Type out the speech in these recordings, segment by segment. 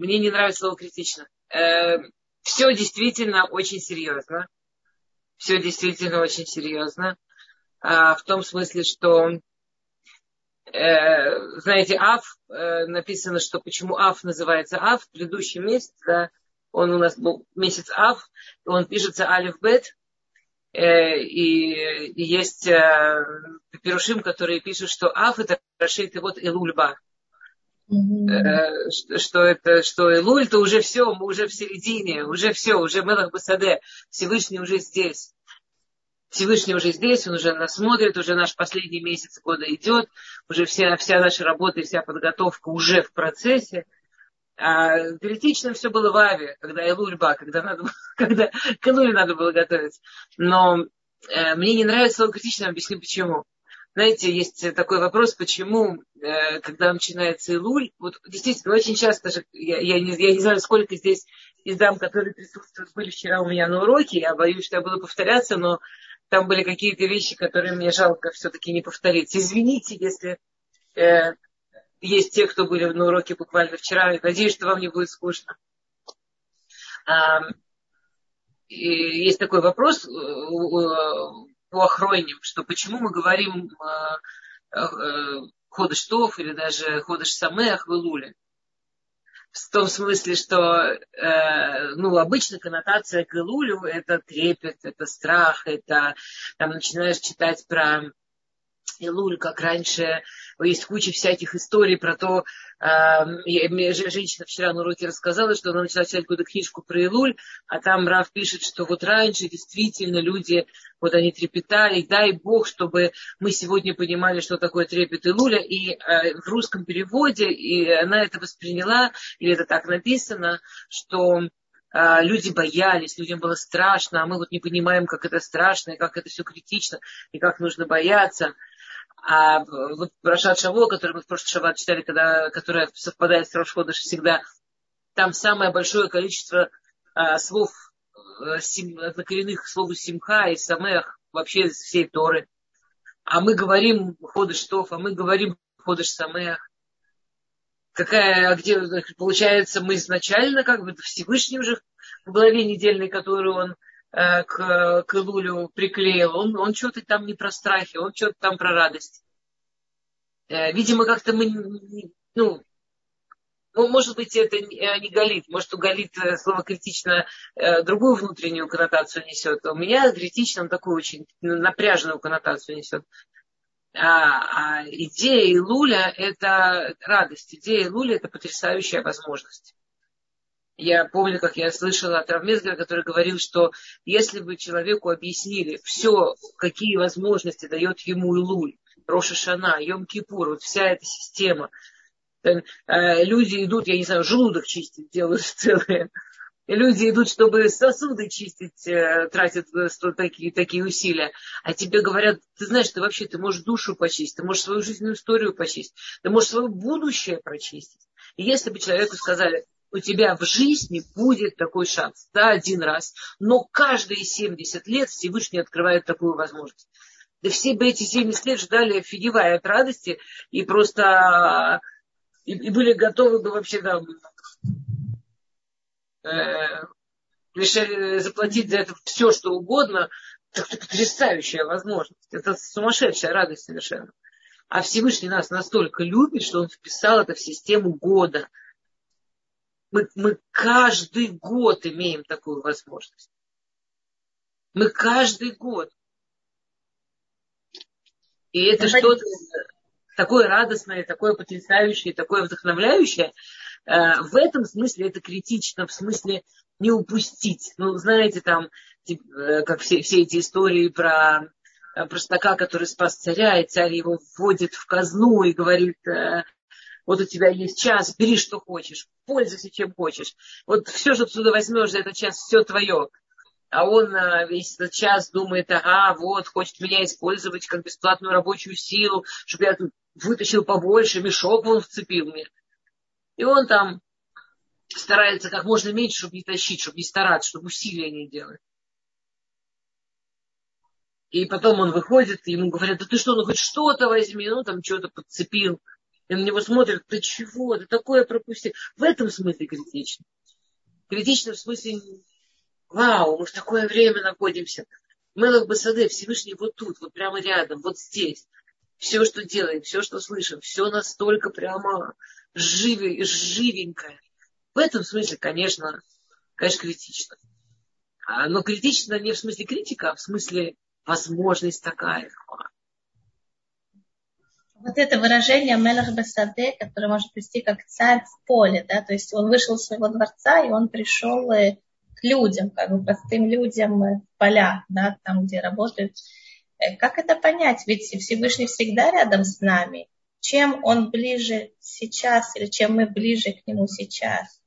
мне не нравится слово критично. Все действительно очень серьезно. Все действительно очень серьезно. В том смысле, что, знаете, Ав, написано, что почему Ав называется Ав, в предыдущем месяце, да, он у нас был месяц Ав, он пишется Алиф Бет, и есть пирушим, которые пишут, что Ав это Рашид, и вот Элульба. Что Элуль, то уже все, мы уже в середине, уже все, уже Мелах Басаде, Всевышний уже здесь. Всевышний уже здесь, он уже нас смотрит, уже наш последний месяц года идет, уже вся наша работа и вся подготовка уже в процессе. А критично все было в Аве, когда Элульба, когда к Элуле надо было готовиться. Но мне не нравится слово критично, объясню почему. Знаете, есть такой вопрос, почему, когда начинается Илуль, вот действительно, очень часто же, я не знаю, сколько здесь из дам, которые присутствуют, были вчера у меня на уроке, я боюсь, что я буду повторяться, но там были какие-то вещи, которые мне жалко все-таки не повторить. Извините, если есть те, кто были на уроке буквально вчера, надеюсь, что вам не будет скучно. И есть такой вопрос по охроним, что почему мы говорим Ходыш Тов или даже Ходыш Самеах в Илуле. В том смысле, что обычно коннотация к Илулю это трепет, это страх, это там начинаешь читать про Илуль, как раньше, есть куча всяких историй про то, мне женщина вчера на уроке рассказала, что она начала читать какую-то книжку про Илуль, а там Рав пишет, что вот раньше действительно люди, вот они трепетали, дай Бог, чтобы мы сегодня понимали, что такое трепет Илуля, и в русском переводе, и она это восприняла, или это так написано, что люди боялись, людям было страшно, а мы вот не понимаем, как это страшно, и как это все критично, и как нужно бояться. А вот Рашат Шавуа, который мы в прошлый шаббат читали, которая совпадает с Рош Ходеш всегда, там самое большое количество слов, однокоренных слов Симха и Самех вообще из всей Торы. А мы говорим Ходеш Тов, а мы говорим Ходеш Самех. Где, получается, мы изначально как бы Всевышний уже в главе недельной, которую он к Илулю приклеил, он что-то там не про страхи, он что-то там про радость. Видимо, как-то мы, может быть, это не галит, может, у галит слово критично другую внутреннюю коннотацию несет, а у меня критично он такую очень напряженную коннотацию несет. А идея Илуля – это радость, идея Илуля – это потрясающая возможность. Я помню, как я слышала от Рав Мезгера, который говорил, что если бы человеку объяснили все, какие возможности дает ему Илуль, Рош ха-Шана, Йом-Кипур, вот вся эта система. Люди идут, я не знаю, желудок чистить делают целые. Люди идут, чтобы сосуды чистить, тратят такие усилия. А тебе говорят, ты знаешь, ты можешь душу почистить, ты можешь свою жизненную историю почистить, ты можешь свое будущее прочистить. И если бы человеку сказали, у тебя в жизни будет такой шанс, да, один раз, но каждые 70 лет Всевышний открывает такую возможность. Да все бы эти 70 лет ждали, офигевая от радости, и просто и были готовы бы вообще решили заплатить за это все, что угодно. Это потрясающая возможность. Это сумасшедшая радость совершенно. А Всевышний нас настолько любит, что он вписал это в систему года. Мы каждый год имеем такую возможность. Мы каждый год. И это что-то такое радостное, такое потрясающее, такое вдохновляющее. В этом смысле это критично, в смысле не упустить. Знаете, там, как все эти истории про простака, который спас царя, и царь его вводит в казну и говорит, вот у тебя есть час, бери, что хочешь, пользуйся, чем хочешь. Вот все, что отсюда возьмешь за этот час, все твое. А он весь этот час думает, хочет меня использовать как бесплатную рабочую силу, чтобы я тут вытащил побольше, мешок вон вцепил мне. И он там старается как можно меньше, чтобы не тащить, чтобы не стараться, чтобы усилия не делать. И потом он выходит, и ему говорят, да ты что, хоть что-то возьми, там что-то подцепил. И на него смотрят, ты чего, ты такое пропустил. В этом смысле критично. Критично в смысле, вау, мы в такое время находимся. Мелах Басаде, Всевышний вот тут, вот прямо рядом, вот здесь. Все, что делаем, все, что слышим, все настолько прямо живенькое. В этом смысле, конечно, критично. Но критично не в смысле критика, а в смысле возможность такая. Вот это выражение «мелах басаде», которое может вести как царь в поле, да, то есть он вышел из своего дворца, и он пришел к людям, как бы простым людям в полях, да, там, где работают. Как это понять? Ведь Всевышний всегда рядом с нами. Чем он ближе сейчас или чем мы ближе к нему сейчас?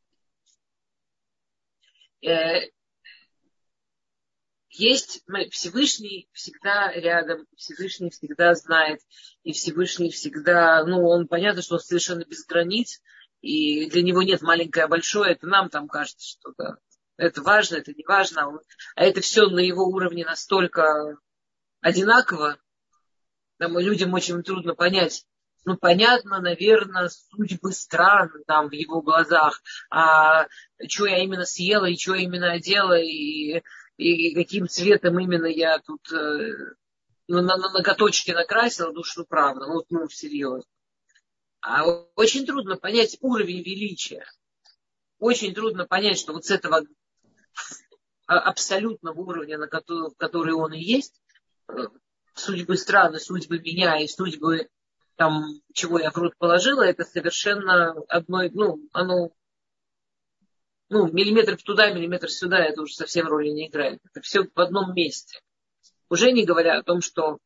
Есть Всевышний всегда рядом, Всевышний всегда знает, и Всевышний всегда, он понятно, что он совершенно без границ, и для него нет маленькое, большое, это нам там кажется, что да, это важно, это не важно, а это все на его уровне настолько одинаково, там, людям очень трудно понять. Понятно, наверное, судьбы стран там в его глазах, а что я именно съела, и что я именно одела, и каким цветом именно я тут на ноготочки накрасила, правда, серьезно. А очень трудно понять уровень величия. Очень трудно понять, что вот с этого абсолютного уровня, в который он и есть, судьбы страны, судьбы меня и судьбы там, чего я в рот положила, это совершенно одно, оно, миллиметр туда, миллиметр сюда, это уже совсем роли не играет. Это все в одном месте. Уже не говоря о том, что,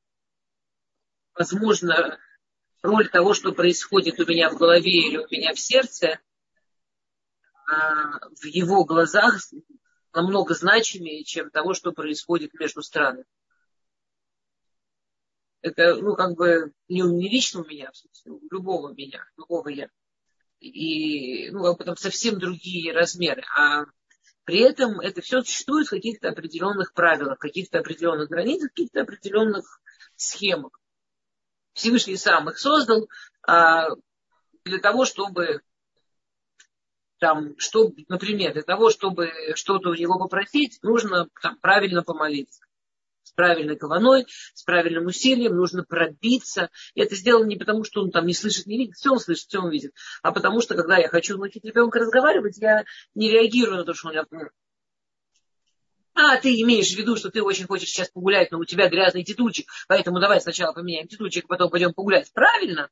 возможно, роль того, что происходит у меня в голове или у меня в сердце, в его глазах намного значимее, чем того, что происходит между странами. Это, не лично у меня, в смысле, у любого меня, любого я. И, потом совсем другие размеры. А при этом это все существует в каких-то определенных правилах, каких-то определенных границах, каких-то определенных схемах. Всевышний сам их создал для того, чтобы например, для того, чтобы что-то у него попросить, нужно правильно помолиться. С правильной каваной, с правильным усилием, нужно пробиться. И это сделано не потому, что он не слышит, не видит, все он слышит, все он видит, а потому что, когда я хочу научить ребенка разговаривать, я не реагирую на то, что он говорит, ты имеешь в виду, что ты очень хочешь сейчас погулять, но у тебя грязный титульчик, поэтому давай сначала поменяем титульчик, потом пойдем погулять. Правильно?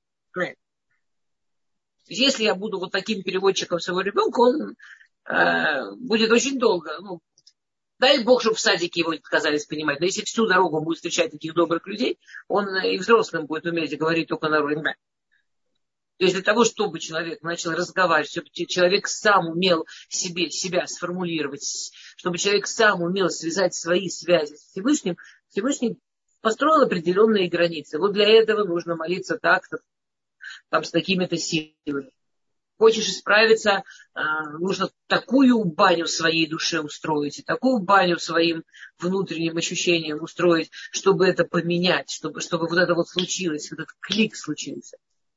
Если я буду вот таким переводчиком своего ребенка, он будет очень долго. Дай Бог, чтобы в садике его отказались понимать. Но если всю дорогу будет встречать таких добрых людей, он и взрослым будет уметь говорить только на уровне. То есть для того, чтобы человек начал разговаривать, чтобы человек сам умел себя сформулировать, чтобы человек сам умел связать свои связи с Всевышним, Всевышний построил определенные границы. Вот для этого нужно молиться так-то, с такими-то силами. Хочешь исправиться, нужно такую баню своей душе устроить, и такую баню своим внутренним ощущениям устроить, чтобы это поменять, чтобы вот это вот случилось, вот этот клик случился.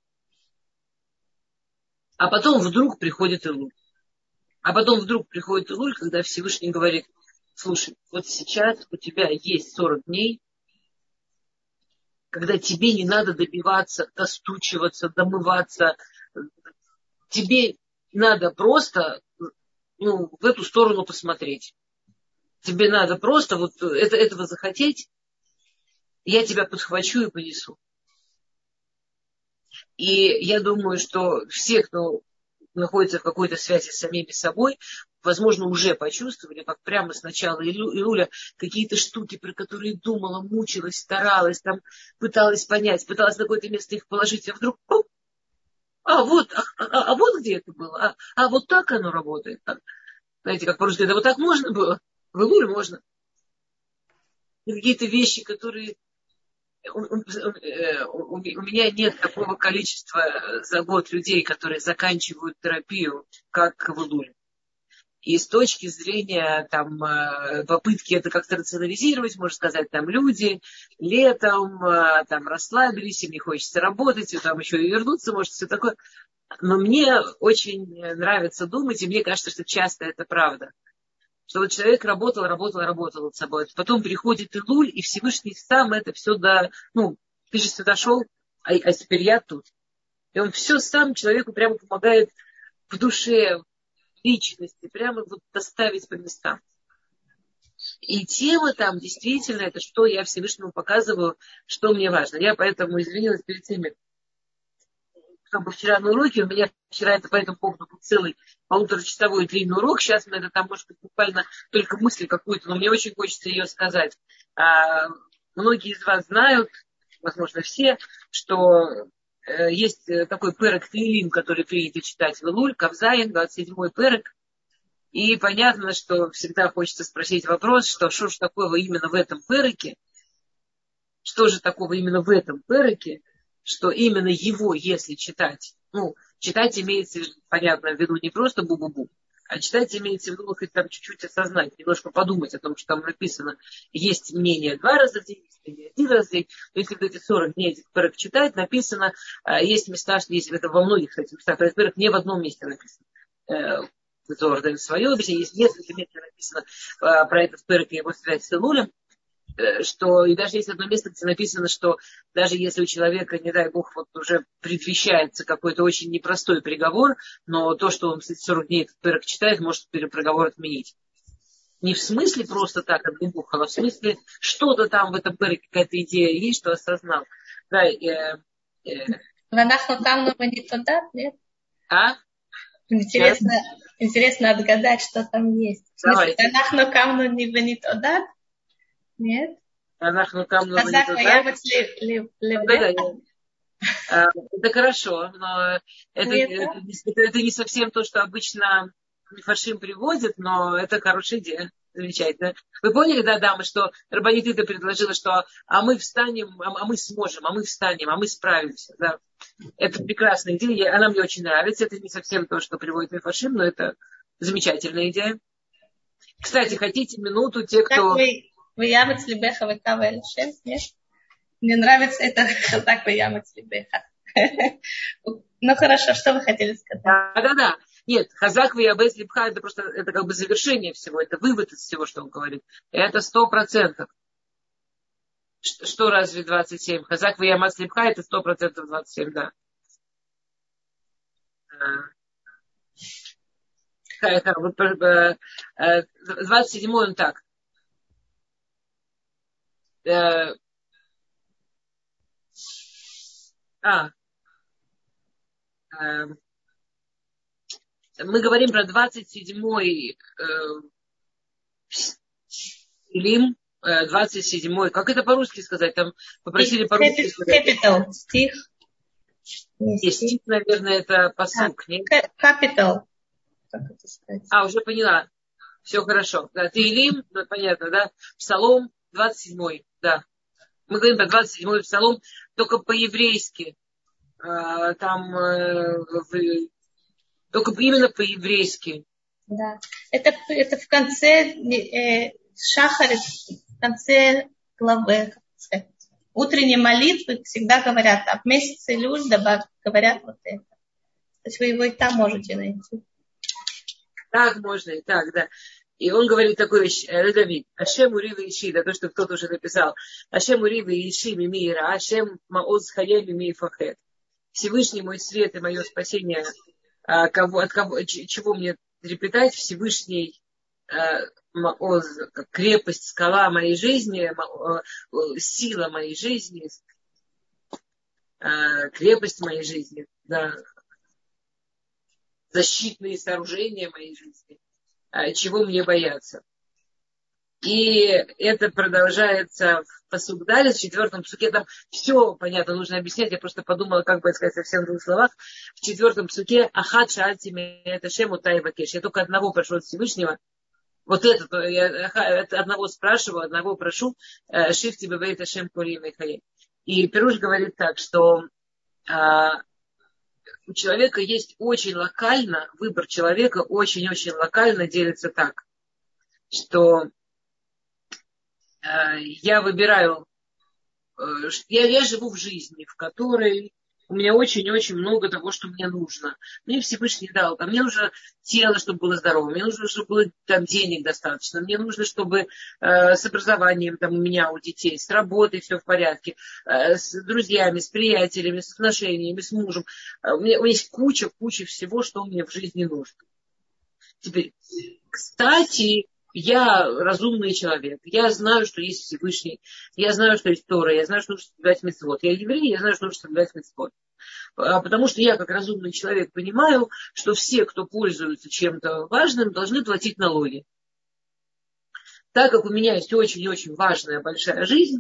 А потом вдруг приходит Илуль. Когда Всевышний говорит, слушай, вот сейчас у тебя есть 40 дней, когда тебе не надо добиваться, достучиваться, домываться. Тебе надо просто в эту сторону посмотреть. Тебе надо просто этого захотеть, я тебя подхвачу и понесу. И я думаю, что все, кто находится в какой-то связи с самими собой, возможно, уже почувствовали, как прямо с начала июля какие-то штуки, про которые думала, мучилась, старалась, пыталась понять, пыталась на какое-то место их положить, а вдруг вот где это было, вот так оно работает. Знаете, как по-русски, это вот так можно было, в Илуле можно. И какие-то вещи, которые... У меня нет такого количества за год людей, которые заканчивают терапию, как в Илуле. И с точки зрения там, попытки это как-то рационализировать, можно сказать, там люди летом там расслабились, им не хочется работать, и там еще и вернуться, может, все такое. Но мне очень нравится думать, и мне кажется, что часто это правда. Что вот человек работал над собой. Потом приходит Илуль, и Всевышний сам это все ты же сюда шел, а теперь я тут. И он все сам человеку прямо помогает в душе, в личности, прямо вот доставить по местам. И тема там действительно, это что я Всевышнему показываю, что мне важно. Я поэтому извинилась перед теми, кто был вчера на уроке. У меня вчера это по этому поводу был целый полуторачасовой длинный урок. Сейчас это там, может быть, буквально только мысль какую-то, но мне очень хочется ее сказать. Многие из вас знают, возможно, все, что есть такой перек Теилим, который принято читать в Илуль, Кавзаин, 27-й перек. И понятно, что всегда хочется спросить вопрос, что же такого именно в этом переке, что же такого именно в этом переке, что именно его, если читать, читать имеется, понятно, в виду не просто бу-бу-бу, а читать имеется в виду хоть там чуть-чуть осознать, немножко подумать о том, что там написано. Есть мнение 2 раза в день, есть мнение 1 раз в день. Но если в эти 40 дней этих перек читать, написано, есть места, что есть это во многих, кстати, местах, перек не в одном месте написано. Зор дает свое объяснение, есть несколько мест написано про этот перек и его связь с Илулем, что и даже есть одно место, где написано, что даже если у человека, не дай бог, вот уже предвещается какой-то очень непростой приговор, но то, что он, кстати, 40 дней этот перек читает, может приговор отменить. Не в смысле просто так от буху, а в смысле что-то там в этом переке, какая-то идея есть, что осознал. Да, нет? Интересно отгадать, что там есть. В смысле, Анахну камну не венит одат? Нет? Анахну камну венит одат? Это хорошо, но это не совсем то, что обычно Мифаршим приводит, но это хорошая идея. Замечательно. Вы поняли, да, дамы, что Рабанит Ида предложила, что мы встанем, мы сможем, мы встанем, мы справимся. Да. Это прекрасная идея, она мне очень нравится. Это не совсем то, что приводит Мифаршим, но это замечательная идея. Кстати, хотите минуту, те, кто... Вы ямец либеха векава эльшем, нет? Мне нравится это так вы ямец либеха. Ну хорошо, что вы хотели сказать? Да. Нет, хазак виябез либха, это просто это как бы завершение всего, это вывод из всего, что он говорит. Это 100%. Что разве 27? Хазак виямас либха, это 100% 27, да. 27 он так. Мы говорим про 27-й Илим, 27-й. Как это по-русски сказать? Там попросили по-русски сказать. Capital, стих. Стих, наверное, это пасук, нет? Capital. Как это сказать? Уже поняла. Все хорошо. Да, Теилим, понятно, да? Псалом 27-й, да. Мы говорим про 27-й псалом, только по-еврейски. Там только именно по-еврейски. Да. Это в конце Шахарит, в конце главы. Утренние молитвы всегда говорят, в месяце Илюль говорят вот это. То есть вы его и там можете найти. Так можно, и так, да. И он говорит такую вещь, Давид, Ашем ури виши, да, то, что кто-то уже написал, Ашем ури виши мимира, Ашем маоз хаем мими фахет. Всевышний мой свет и мое спасение, от кого, чего мне трепетать, Всевышний маоз, крепость, скала моей жизни, сила моей жизни, крепость моей жизни, да, защитные сооружения моей жизни, чего мне бояться. И это продолжается в пасук далее, в 4-м псуке. Там все понятно, нужно объяснять. Я просто подумала, как бы это сказать совсем в двух словах. В 4-м псуке Ахат шаальтиме это шем утай вакеш. Я только одного прошу от Всевышнего. Вот это, я одного спрашиваю, одного прошу. Шифти бевейт ашем курим и хаим. И Пируш говорит так, что у человека есть очень локально, выбор человека очень-очень локально делится так, что я выбираю, я живу в жизни, в которой у меня очень-очень много того, что мне нужно. Мне Всевышний дал. Там мне нужно тело, чтобы было здоровым. Мне нужно, чтобы было там денег достаточно. Мне нужно, чтобы с образованием там, у меня, у детей, с работой все в порядке, с друзьями, с приятелями, с отношениями, с мужем. У меня есть куча всего, что мне в жизни нужно. Теперь, кстати, я разумный человек. Я знаю, что есть Всевышний. Я знаю, что есть Тора. Я знаю, что нужно соблюдать мицвот. Я еврей, я знаю, что нужно соблюдать мицвот. Потому что я, как разумный человек, понимаю, что все, кто пользуется чем-то важным, должны платить налоги. Так как у меня есть очень-очень важная большая жизнь,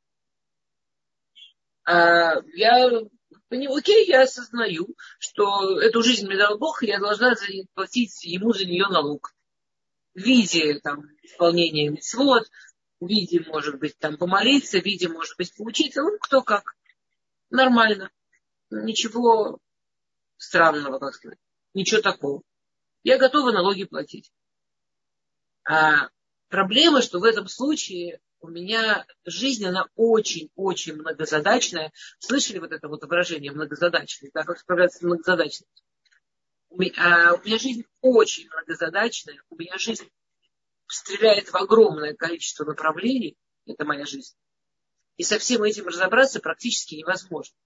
я осознаю, что эту жизнь мне дал Бог, и я должна платить ему за нее налог. В виде там, исполнения мицвот, в виде, может быть, там, помолиться, в виде, может быть, поучиться. Ну, кто как. Нормально. Ничего странного, как сказать. Ничего такого. Я готова налоги платить. А проблема, что в этом случае у меня жизнь, она очень-очень многозадачная. Слышали вот это вот выражение многозадачность? Да, как справляться с многозадачностью? У меня жизнь очень многозадачная. У меня жизнь стреляет в огромное количество направлений. Это моя жизнь. И со всем этим разобраться практически невозможно.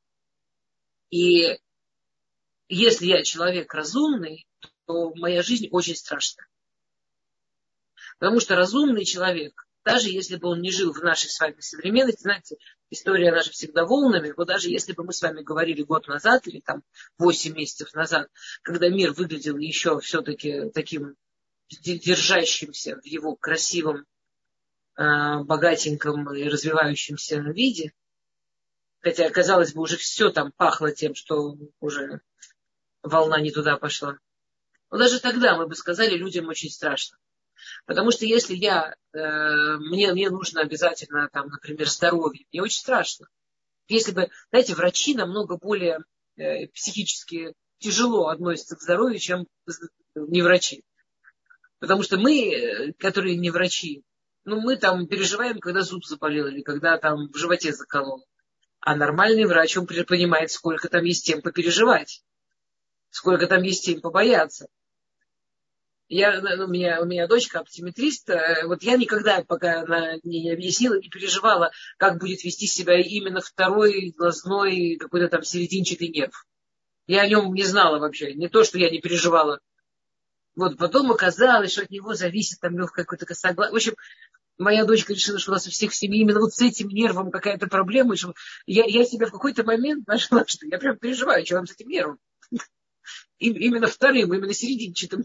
И если я человек разумный, то моя жизнь очень страшная. Потому что разумный человек, даже если бы он не жил в нашей с вами современности, знаете, история наша всегда волнами, вот даже если бы мы с вами говорили год назад или там 8 месяцев назад, когда мир выглядел еще все-таки таким держащимся в его красивом, богатеньком и развивающемся виде, хотя, казалось бы, уже все там пахло тем, что уже волна не туда пошла. Но даже тогда мы бы сказали, людям очень страшно. Потому что если мне нужно обязательно, там, например, здоровье, мне очень страшно. Если бы, знаете, врачи намного более психически тяжело относятся к здоровью, чем не врачи. Потому что мы, которые не врачи, мы там переживаем, когда зуб заболел или когда там в животе заколол. А нормальный врач, он понимает, сколько там есть тем попереживать, сколько там есть тем побояться. У меня дочка оптометрист. Вот я никогда, пока она мне не объяснила, не переживала, как будет вести себя именно второй глазной какой-то там серединчатый нерв. Я о нем не знала вообще. Не то, что я не переживала. Вот потом оказалось, что от него зависит там легкое какое-то косоглазие. В общем, моя дочка решила, что у нас у всех в семье именно вот с этим нервом какая-то проблема. И что я себя в какой-то момент нашла, что я прям переживаю, что вам с этим нервом. Именно вторым, именно серединчатым.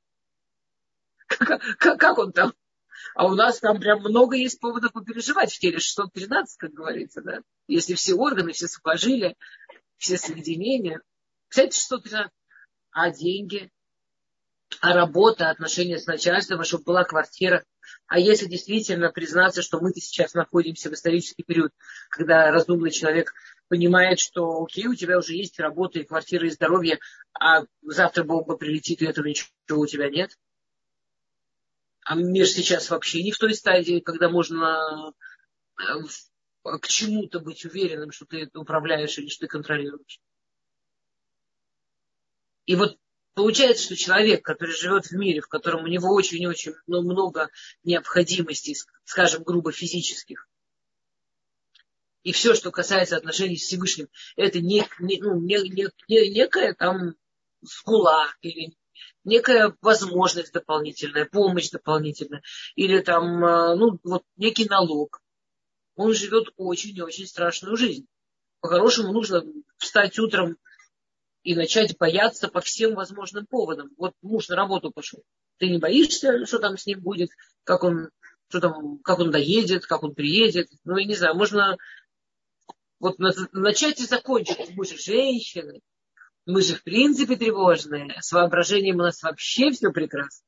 Как он там? А у нас там прям много есть поводов попереживать в теле. 613, как говорится, да? Если все органы, все сухожилия, все соединения. Кстати, 613. А деньги? А работа, отношения с начальством, чтобы была квартира. А если действительно признаться, что мы сейчас находимся в исторический период, когда разумный человек понимает, что окей, у тебя уже есть работа и квартира, и здоровье, а завтра бомба прилетит, и этого ничего у тебя нет. А мир сейчас вообще не в той стадии, когда можно к чему-то быть уверенным, что ты это управляешь или что ты контролируешь. И вот получается, что человек, который живет в мире, в котором у него очень-очень много необходимостей, скажем, грубо физических, и все, что касается отношений с Всевышним, это некая там скула или некая возможность дополнительная, помощь дополнительная, или там, некий налог. Он живет очень-очень страшную жизнь. По-хорошему нужно встать утром и начать бояться по всем возможным поводам. Вот муж на работу пошел. Ты не боишься, что там с ним будет, как он доедет, как он приедет. Я не знаю, можно начать и закончить. Мы же женщины. Мы же в принципе тревожные. С воображением у нас вообще все прекрасно.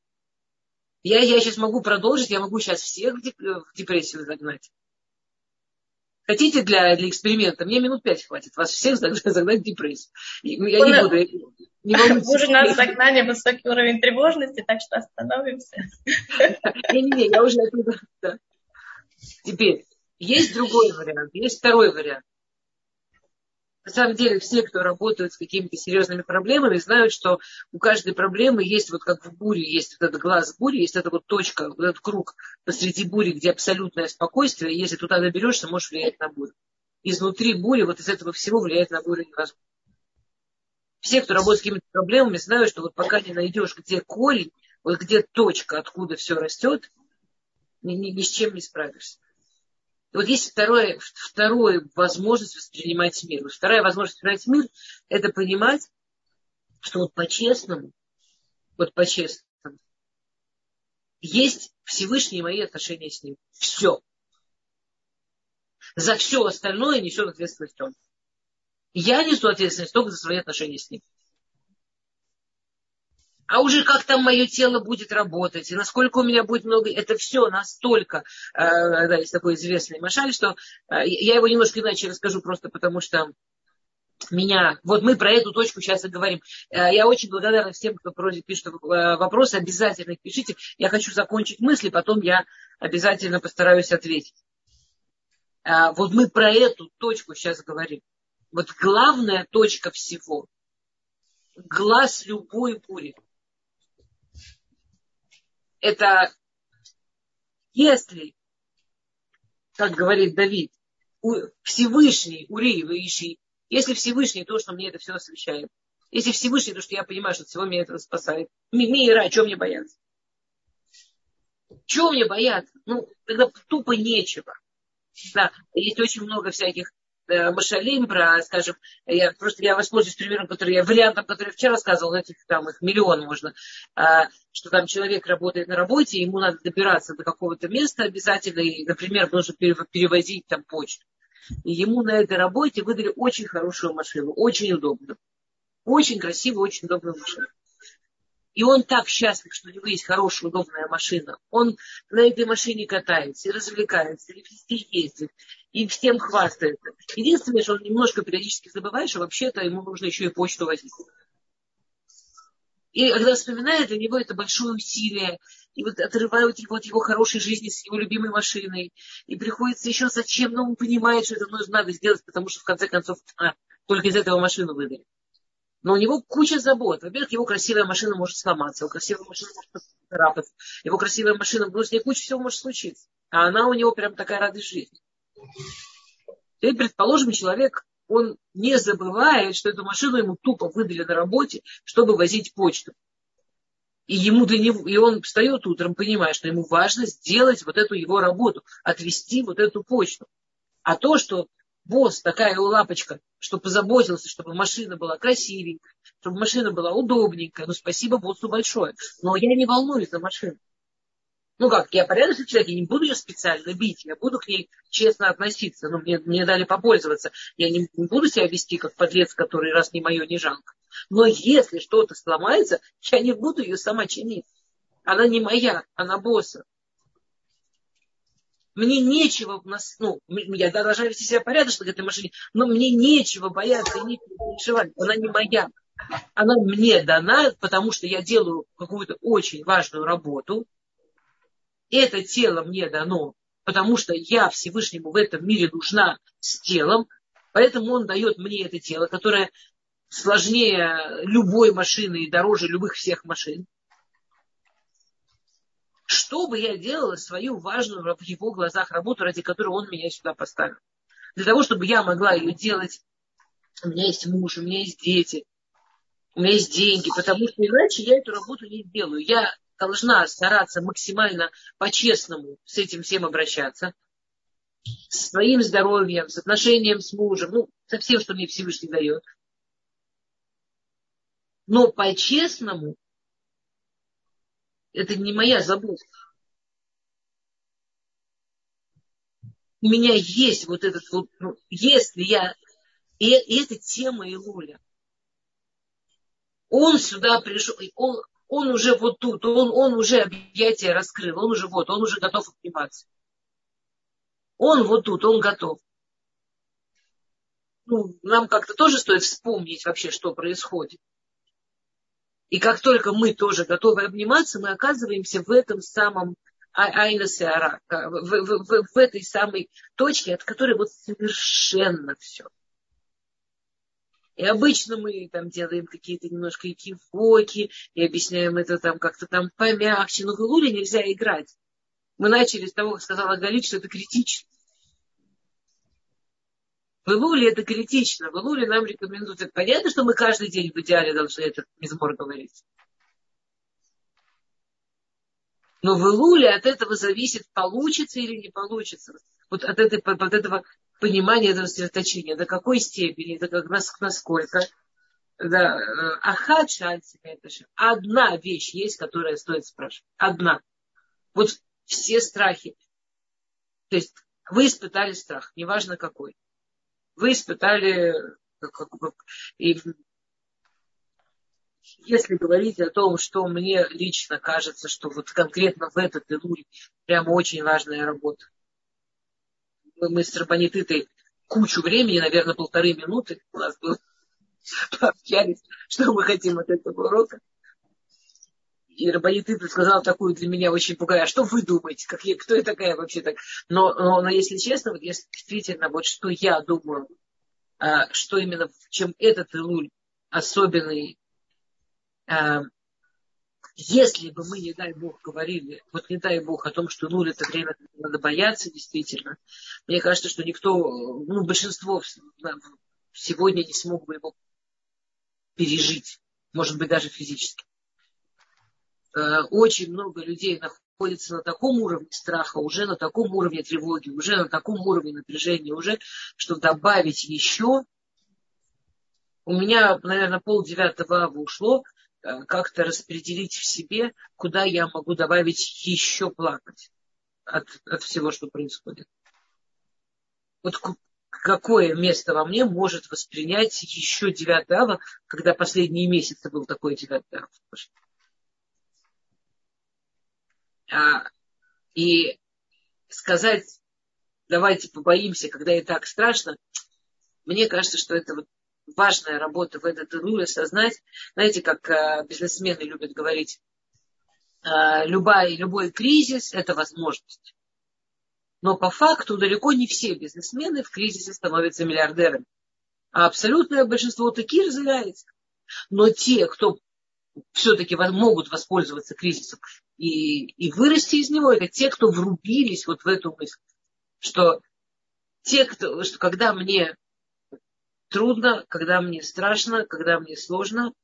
Я сейчас могу продолжить, я могу сейчас всех в депрессию загнать. Хотите для эксперимента? Мне минут 5 хватит. Вас всех загнать в депрессию. Я не буду. Не волнуйтесь. Вы уже нас загнали в высокий уровень тревожности, так что остановимся. Не, я уже оттуда. Да. Теперь, есть другой вариант, есть второй вариант. На самом деле, все, кто работают с какими-то серьезными проблемами, знают, что у каждой проблемы есть, вот как в буре, есть вот этот глаз бури, есть эта вот точка, вот этот круг посреди бури, где абсолютное спокойствие, и если туда доберешься, можешь влиять на бурю. Изнутри бури, вот из этого всего влиять на бурю невозможно. Все, кто работает с какими-то проблемами, знают, что вот пока не найдешь, где корень, вот где точка, откуда все растет, ни с чем не справишься. И вот есть вторая возможность воспринимать мир. Вторая возможность воспринимать мир – это понимать, что вот по-честному, есть Всевышний и мои отношения с ним. Все. За все остальное несет ответственность он. Я несу ответственность только за свои отношения с ним. А уже как там мое тело будет работать, и насколько у меня будет много, это все настолько, да, есть такой известный машаль, что я его немножко иначе расскажу, просто потому что вот мы про эту точку сейчас и говорим. Я очень благодарна всем, кто пишет вопросы, обязательно их пишите. Я хочу закончить мысли, потом я обязательно постараюсь ответить. Вот мы про эту точку сейчас говорим. Вот главная точка всего. Глаз любой бури. Это если, как говорит Давид, Всевышний, Урей, Иши, если Всевышний то, что мне это все освещает, если Всевышний то, что я понимаю, что от всего меня это спасает, мира, чего мне бояться? Чего мне бояться? Тогда тупо нечего. Да, есть очень много всяких машалим про, скажем, я воспользуюсь примером, вариантом, который я вчера рассказывала, этих там их миллион можно, что там человек работает на работе, ему надо добираться до какого-то места обязательно, и, например, нужно перевозить там почту. И ему на этой работе выдали очень хорошую машину, очень удобную, очень красивую, очень удобную машину. И он так счастлив, что у него есть хорошая, удобная машина. Он на этой машине катается и развлекается, и везде ездит, и всем хвастается. Единственное, что он немножко периодически забывает, что вообще-то ему нужно еще и почту возить. И когда вспоминает, для него это большое усилие. И вот отрывают его от его хорошей жизни с его любимой машиной. И приходится еще зачем, но он понимает, что это надо сделать, потому что в конце концов только из этого машину выдали. Но у него куча забот. Во-первых, его красивая машина может сломаться, его красивая машина может поцарапаться, его красивая машина, с ней куча всего может случиться. А она у него прям такая радость жизни. И, предположим, человек, он не забывает, что эту машину ему тупо выдали на работе, чтобы возить почту. И он встает утром, понимая, что ему важно сделать вот эту его работу, отвезти вот эту почту. А то, что босс, такая его лапочка, что позаботился, чтобы машина была красивенькая, чтобы машина была удобненькая. Спасибо боссу большое. Но я не волнуюсь за машину. Я порядочный человек, я не буду ее специально бить, я буду к ней честно относиться. Мне дали попользоваться. Я не буду себя вести как подлец, который раз не мое, не жалко. Но если что-то сломается, я не буду ее сама чинить. Она не моя, она босса. Мне нечего, я должна вести себя порядочно к этой машине, но мне нечего бояться и нечего переживать. Она не моя. Она мне дана, потому что я делаю какую-то очень важную работу. Это тело мне дано, потому что я Всевышнему в этом мире нужна с телом. Поэтому он дает мне это тело, которое сложнее любой машины и дороже любых всех машин. Что бы я делала свою важную в его глазах работу, ради которой он меня сюда поставил? Для того, чтобы я могла ее делать, у меня есть муж, у меня есть дети, у меня есть деньги, потому что иначе я эту работу не сделаю. Я должна стараться максимально по-честному с этим всем обращаться, с своим здоровьем, с отношением с мужем, со всем, что мне Всевышний дает. Но по-честному это не моя забота. У меня есть вот этот если я... И это тема Илуля. Он сюда пришел, он уже вот тут, он уже объятия раскрыл, он уже готов обниматься. Он вот тут, он готов. нам как-то тоже стоит вспомнить вообще, что происходит. И как только мы тоже готовы обниматься, мы оказываемся в этом самом айна сеара, в этой самой точке, от которой вот совершенно все. И обычно мы там делаем какие-то немножко экивоки и объясняем это там как-то там помягче. Но в Илуле нельзя играть. Мы начали с того, как сказала Галит, что это критично. В Илуле это критично. В Илуле нам рекомендуют. Это понятно, что мы каждый день в идеале должны этот мизмор говорить. Но в Илуле от этого зависит, получится или не получится. Вот от этого понимания, этого сосредоточения. До какой степени, насколько. Да, ахат шанси это же. Одна вещь есть, которая стоит спрашивать. Одна. Вот все страхи. То есть вы испытали страх, неважно какой. Вы испытали, и если говорить о том, что мне лично кажется, что вот конкретно в этот Илуль прямо очень важная работа. Мы с Рабанит кучу времени, наверное, 1,5 минуты у нас было, пообщались, что мы хотим от этого урока. И Рабанит сказала такую для меня очень пугая, а что вы думаете, кто я такая вообще так? Но если честно, вот если действительно, вот что я думаю, что именно, чем этот Илуль особенный, если бы мы, не дай Бог, говорили, вот не дай Бог, о том, что Илуль это время, когда надо бояться действительно, мне кажется, что никто, большинство сегодня не смог бы его пережить, может быть, даже физически. Очень много людей находится на таком уровне страха, уже на таком уровне тревоги, уже на таком уровне напряжения, уже, что добавить еще. У меня, наверное, 8:30 ава ушло как-то распределить в себе, куда я могу добавить еще плакать от всего, что происходит. Вот какое место во мне может воспринять еще 9 ава, когда последние месяцы был такой 9 ава. И сказать, давайте побоимся, когда и так страшно, мне кажется, что это вот важная работа в этот Илуль, осознать. Знаете, как бизнесмены любят говорить, любой кризис – это возможность. Но по факту далеко не все бизнесмены в кризисе становятся миллиардерами. А абсолютное большинство таки разоряется. Но те, кто все-таки могут воспользоваться кризисом и вырасти из него, это те, кто врубились вот в эту мысль, что когда мне трудно, когда мне страшно, когда мне сложно,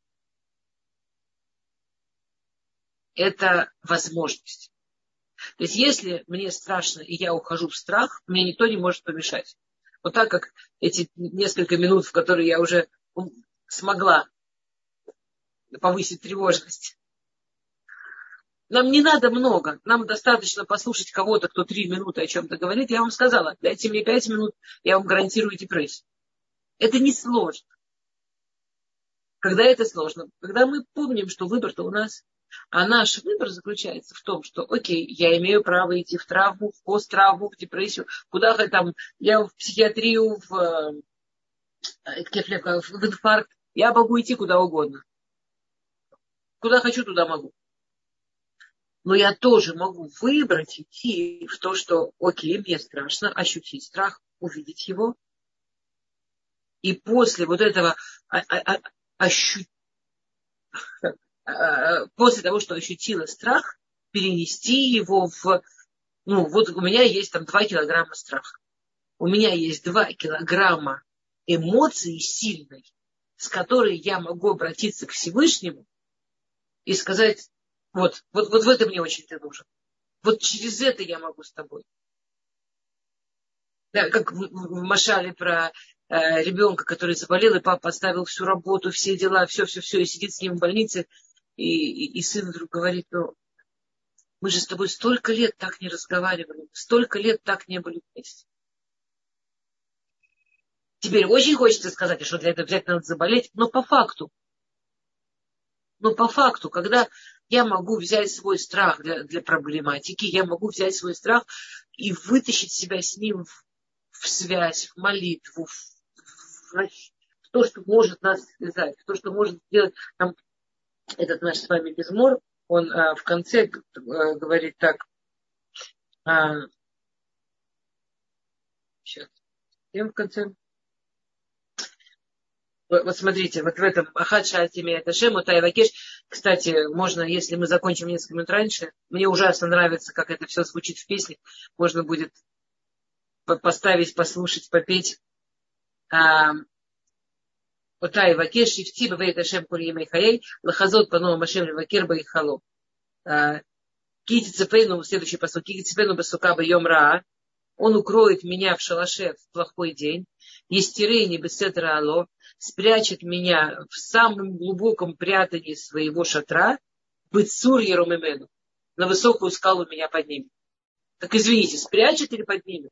это возможность. То есть если мне страшно и я ухожу в страх, мне никто не может помешать. Вот так как эти несколько минут, в которые я уже смогла повысить тревожность. Нам не надо много. Нам достаточно послушать кого-то, кто 3 минуты о чем-то говорит. Я вам сказала, дайте мне 5 минут, я вам гарантирую депрессию. Это не сложно. Когда это сложно? Когда мы помним, что выбор-то у нас. А наш выбор заключается в том, что, окей, я имею право идти в травму, в посттравму, в депрессию, куда там, я в психиатрию, в инфаркт. Я могу идти куда угодно. Куда хочу, туда могу. Но я тоже могу выбрать идти в то, что, окей, мне страшно, ощутить страх, увидеть его. И после вот этого после того, что ощутила страх, перенести его в... вот у меня есть там 2 килограмма страха. У меня есть 2 килограмма эмоции сильной, с которой я могу обратиться к Всевышнему и сказать, вот в это мне очень ты нужен. Вот через это я могу с тобой. Да, как в машале про ребенка, который заболел, и папа оставил всю работу, все дела, все, и сидит с ним в больнице, и сын вдруг говорит, мы же с тобой столько лет так не разговаривали, столько лет так не были вместе. Теперь очень хочется сказать, что для этого обязательно надо заболеть, но по факту, когда я могу взять свой страх для проблематики, я могу взять свой страх и вытащить себя с ним в связь, в молитву, в то, что может нас связать, в то, что может сделать нам этот наш с вами мизмор, он в конце говорит так, сейчас, в конце. Вот смотрите, вот в этом Ахад Шаати Меет Ашем, Утай Вакеш. Кстати, можно, если мы закончим несколько минут раньше, мне ужасно нравится, как это все звучит в песне. Можно будет поставить, послушать, попеть. Утай Вакеш, Шифти Бавейт Ашем Курьемей Хаей, Лахазот Пану Машем Левакер Баихало. Кити Цепейну, следующий посыл, Кити Цепейну Басука Байом Раа. Он укроет меня в шалаше в плохой день. Естерейни бесетра ало. Спрячет меня в самом глубоком прятании своего шатра. Быцур еромемену. На высокую скалу меня поднимет. Так извините, спрячет или поднимет?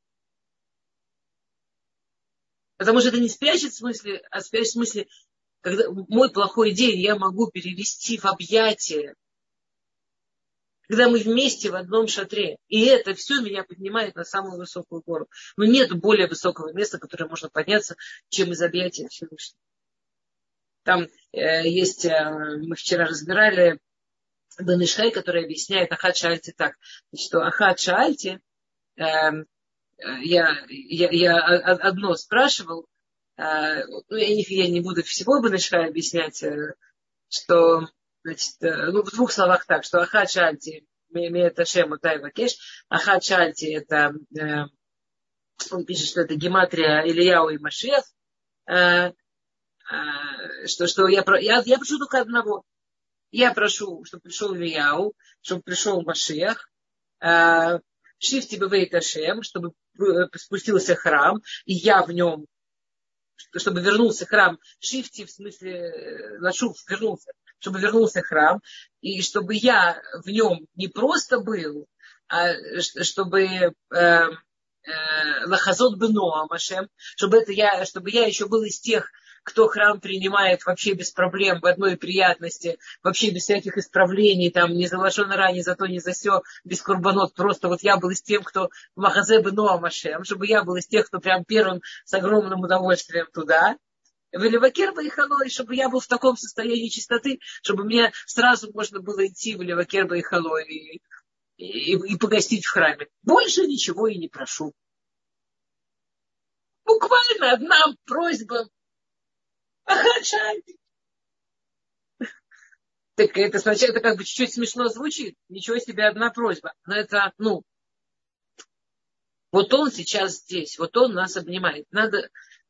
Потому что это не спрячет в смысле, а спрячет в смысле, когда мой плохой день я могу перевести в объятия. Когда мы вместе в одном шатре. И это все меня поднимает на самую высокую гору. Но нет более высокого места, которое можно подняться, чем из объятия Всевышнего. Там есть, мы вчера разбирали Бен Ишхай, который объясняет Ахад Шаальти так. Что Ахад Шаальти, я одно спрашивал, я не буду всего Бен Ишхай объяснять, что... Значит, в двух словах так, что Ахад Шаальти Меет Ашем Утай Вакеш. Ахад Шаальти это, он пишет, что это гематрия Ильяу и Машиах. Что я прошу только одного. Я прошу, чтобы пришел Ильяу, чтобы пришел Машиах. Шифти Бавейт Ашем, чтобы спустился храм, и я в нем, чтобы вернулся храм. Шифти в смысле Лашуф вернулся. Чтобы вернулся храм, и чтобы я в нем не просто был, а чтобы лахазот беноам Ашем, чтобы я еще был из тех, кто храм принимает вообще без проблем, в одной приятности, вообще без всяких исправлений, там, ни за лашон ара, ни за то, ни за сё, без курбанот, просто вот я был из тех, кто лахазе беноам Ашем, чтобы я был из тех, кто прям первым с огромным удовольствием туда. Веливакер Баихало, чтобы я был в таком состоянии чистоты, чтобы мне сразу можно было идти в Веливакер Баихало и погостить в храме. Больше ничего и не прошу. Буквально одна просьба. Ахачай. Так это сначала это как бы чуть-чуть смешно звучит. Ничего себе, одна просьба. Но это, вот он сейчас здесь, вот он нас обнимает. Надо...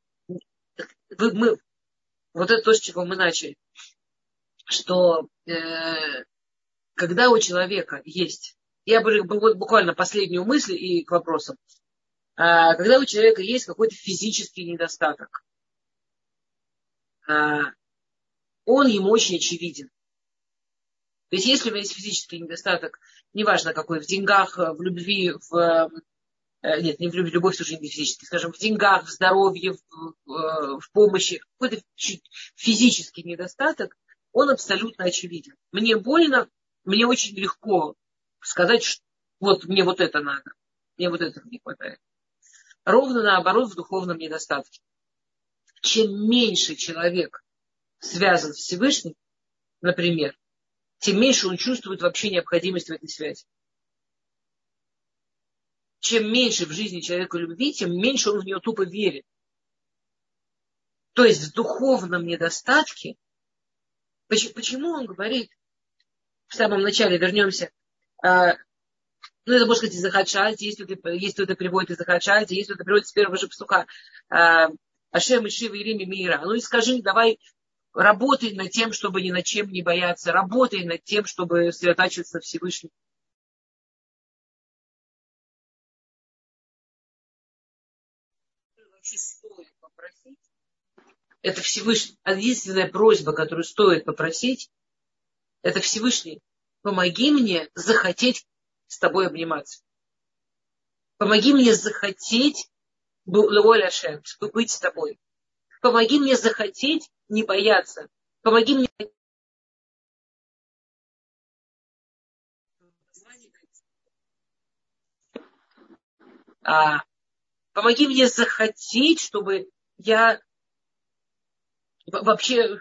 Вот это то, с чего мы начали. Что когда у человека есть... Я буквально последнюю мысль и к вопросам. Когда у человека есть какой-то физический недостаток, он ему очень очевиден. То есть если у меня есть физический недостаток, неважно какой, в деньгах, в любви, нет, не в любви, любовь тоже не физически, скажем, в деньгах, в здоровье, в помощи, какой-то физический недостаток, он абсолютно очевиден. Мне больно, мне очень легко сказать, что вот мне вот это надо, мне вот этого не хватает. Ровно наоборот в духовном недостатке. Чем меньше человек связан с Всевышним, например, тем меньше он чувствует вообще необходимость в этой связи. Чем меньше в жизни человека любви, тем меньше он в нее тупо верит. То есть в духовном недостатке, почему он говорит, в самом начале вернемся, это можно сказать из Ахад Шаальти, есть кто-то приводит из Ахад Шаальти, есть кто-то приводит с первого же псука, Ашем Иши Ваирими Мира. И скажи, давай работай над тем, чтобы ни над чем не бояться, работай над тем, чтобы сосредотачиваться Всевышним. Вообще стоит попросить. Это Всевышний. Единственная просьба, которую стоит попросить, это Всевышний. Помоги мне захотеть с тобой обниматься. Помоги мне захотеть чтобы быть с тобой. Помоги мне захотеть не бояться. Помоги мне... Помоги мне захотеть, чтобы я вообще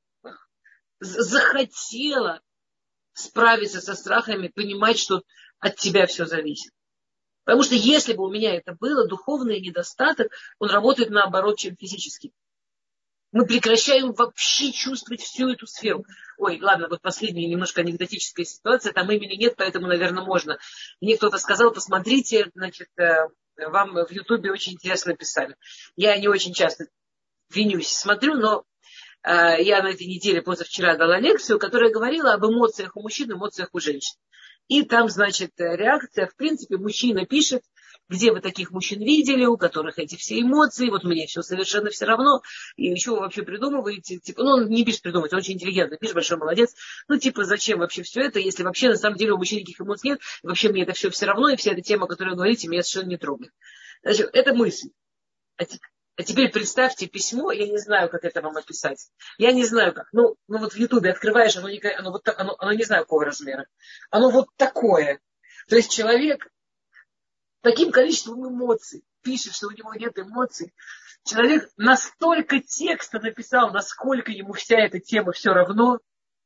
захотела справиться со страхами, понимать, что от тебя все зависит. Потому что если бы у меня это было, духовный недостаток, он работает наоборот, чем физический. Мы прекращаем вообще чувствовать всю эту сферу. Ой, ладно, вот последняя немножко анекдотическая ситуация, там имени нет, поэтому, наверное, можно. Мне кто-то сказал, посмотрите, значит, вам в Ютубе очень интересно писали. Я не очень часто винюсь, смотрю, но я на этой неделе позавчера дала лекцию, которая говорила об эмоциях у мужчин, эмоциях у женщин. И там, значит, реакция, в принципе, мужчина пишет, где вы таких мужчин видели, у которых эти все эмоции, вот мне все совершенно все равно, и еще вы вообще придумываете, типа, ну, он не пишет придумывать, он очень интеллигентный, пишет, большой молодец, ну, типа, зачем вообще все это, если вообще на самом деле у мужчин никаких эмоций нет, и вообще мне это все равно, и вся эта тема, о которой вы говорите, меня совершенно не трогает. Значит, это мысль. А теперь представьте письмо, я не знаю, как это вам описать. Я не знаю как. Ну вот в Ютубе открываешь, оно не знаю какого размера. Оно вот такое. То есть человек таким количеством эмоций пишет, что у него нет эмоций. Человек настолько текста написал, насколько ему вся эта тема все равно.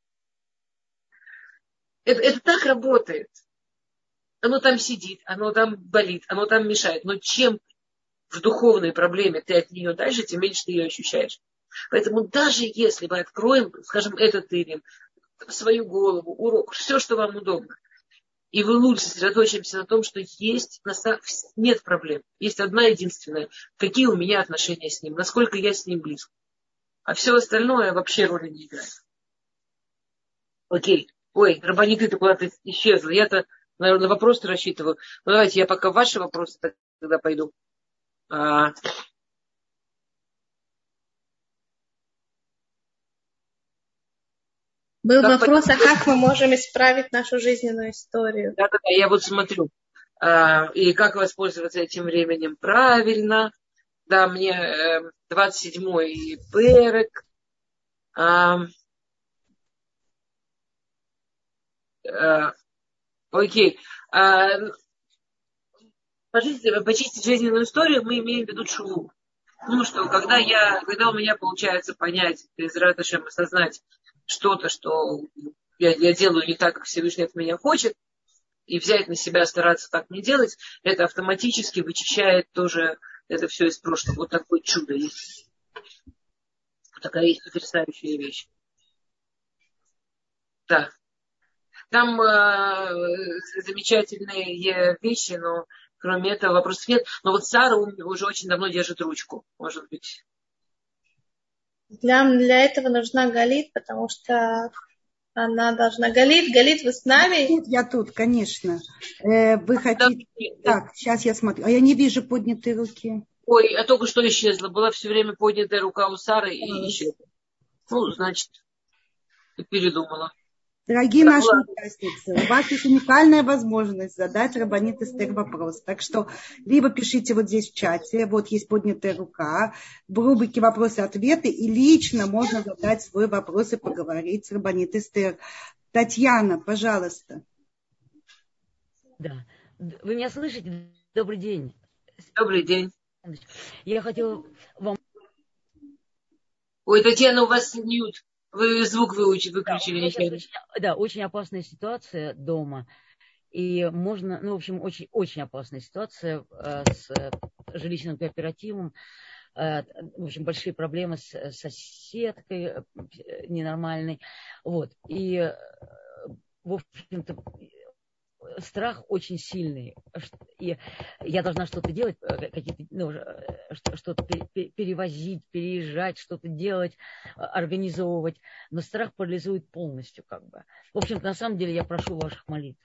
Это так работает. Оно там сидит, оно там болит, оно там мешает. Но чем в духовной проблеме ты от нее дальше, тем меньше ты ее ощущаешь. Поэтому даже если мы откроем, скажем, этот Ирим, свою голову, урок, все, что вам удобно, и вы лучше сосредоточимся на том, что нет проблем. Есть одна единственная. Какие у меня отношения с ним, насколько я с ним близко. А все остальное вообще роли не играет. Окей. Ой, Рабанит, ты куда-то исчезла. Я-то, наверное, на вопросы рассчитываю. Ну, давайте я пока ваши вопросы тогда пойду. Был вопрос, а как мы можем исправить нашу жизненную историю? Да, я вот смотрю. И как воспользоваться этим временем правильно. Да, мне 27-й перек. Окей. Почистить жизненную историю мы имеем в виду шуву. Ну что, когда у меня получается понять, из Раташем осознать что-то, что я делаю не так, как Всевышний от меня хочет, и взять на себя, стараться так не делать, это автоматически вычищает тоже это все из прошлого. Вот такое чудо есть. Такая есть потрясающая вещь. Да. Там замечательные вещи, но кроме этого вопросов нет. Но вот Сара уже очень давно держит ручку. Может быть. Для этого нужна Галит, потому что она должна... Галит, вы с нами? Я тут, конечно. Вы хотите... Так, сейчас я смотрю. А я не вижу поднятой руки. Ой, а только что исчезла. Была все время поднятая рука у Сары и исчезла. Ну, значит, ты передумала. Дорогие наши участницы, у вас есть уникальная возможность задать Рабанит Эстер вопрос. Так что либо пишите вот здесь в чате, вот есть поднятая рука, в рубрике «Вопросы-ответы», и лично можно задать свой вопрос и поговорить с Рабанит Эстер. Татьяна, пожалуйста. Да. Вы меня слышите? Добрый день. Добрый день. Я хотела вам... Ой, Татьяна, у вас мьют. Вы звук выключили. Да, очень опасная ситуация дома. И можно, ну, в общем, очень, очень опасная ситуация с жилищным кооперативом. В общем, большие проблемы с соседкой ненормальной. Вот. И, в общем-то, страх очень сильный. И я должна что-то делать, что-то перевозить, переезжать, что-то делать, организовывать. Но страх парализует полностью, как бы. В общем-то, на самом деле, я прошу ваших молитв.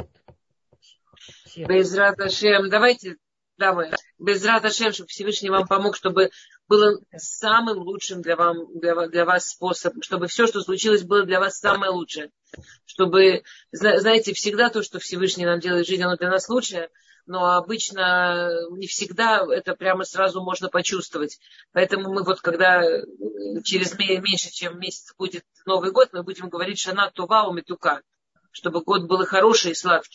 Безрат Ашем, давайте, дамы, Безрат Ашем, чтобы Всевышний вам помог, чтобы было самым лучшим для вас способом, чтобы все, что случилось, было для вас самое лучшее. Чтобы, знаете, всегда то, что Всевышний нам делает в жизни, оно для нас лучшее, но обычно не всегда это прямо сразу можно почувствовать. Поэтому мы вот, когда через меньше, чем месяц будет Новый год, мы будем говорить «Шана Това у Метука», чтобы год был и хороший, и сладкий.